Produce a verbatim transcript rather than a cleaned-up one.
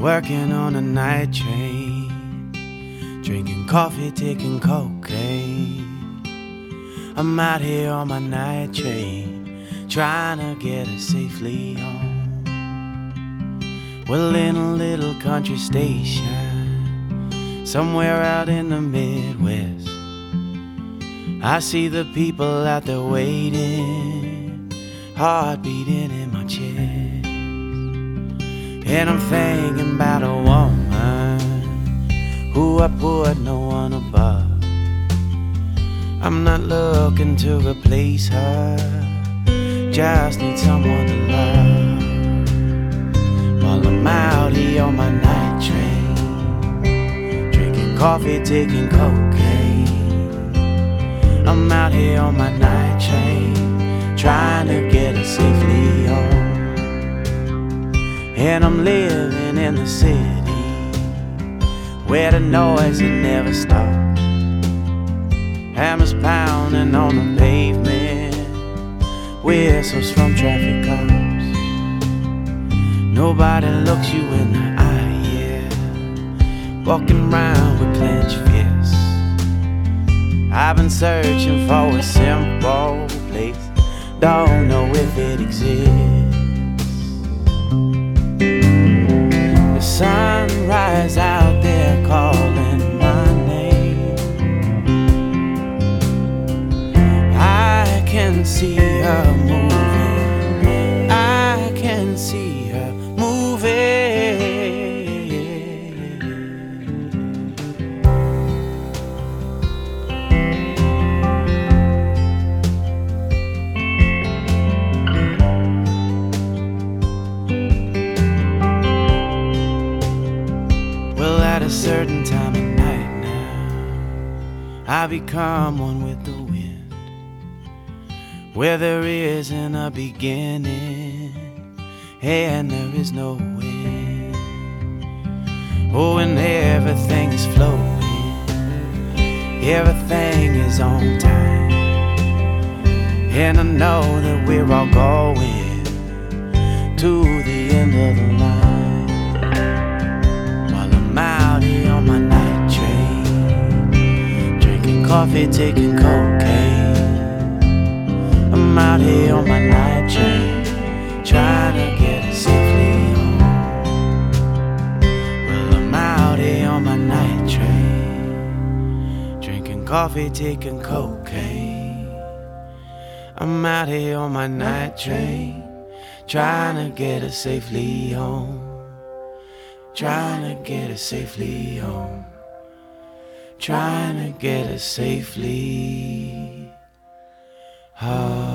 working on a night train, drinking coffee, taking cocaine. I'm out here on my night train, trying to get us safely home. Well, in a little country station, somewhere out in the Midwest, I see the people out there waiting, heart beating in my chest. And I'm thinking about a woman who I put no one above. I'm not looking to replace her, just need someone to love. While I'm out here on my night train, drinking coffee, taking cocaine. I'm out here on my night train, trying to get us safely home. And I'm living in the city where the noise it never stops. Hammers pounding on the pavement, whistles from traffic cops. Nobody looks you in the eye, yeah, walking around with clenched fists. I've been searching for a simple place, don't know if it exists. The sunrise out there calling my name. I can see her moving, I can see her moving. Well, at a certain time of night now, I become one with the wind, where there isn't a beginning and there is no end. Oh, and everything is flowing, everything is on time, and I know that we're all going to the end of the line. While I'm out here on my night train, drinking coffee, taking cocaine. I'm out here on my night train, trying to get us safely home. Well, I'm out here on my night train, drinking coffee, taking cocaine. I'm out here on my night train, trying to get us safely home. Trying to get us safely home. Trying to get us safely home.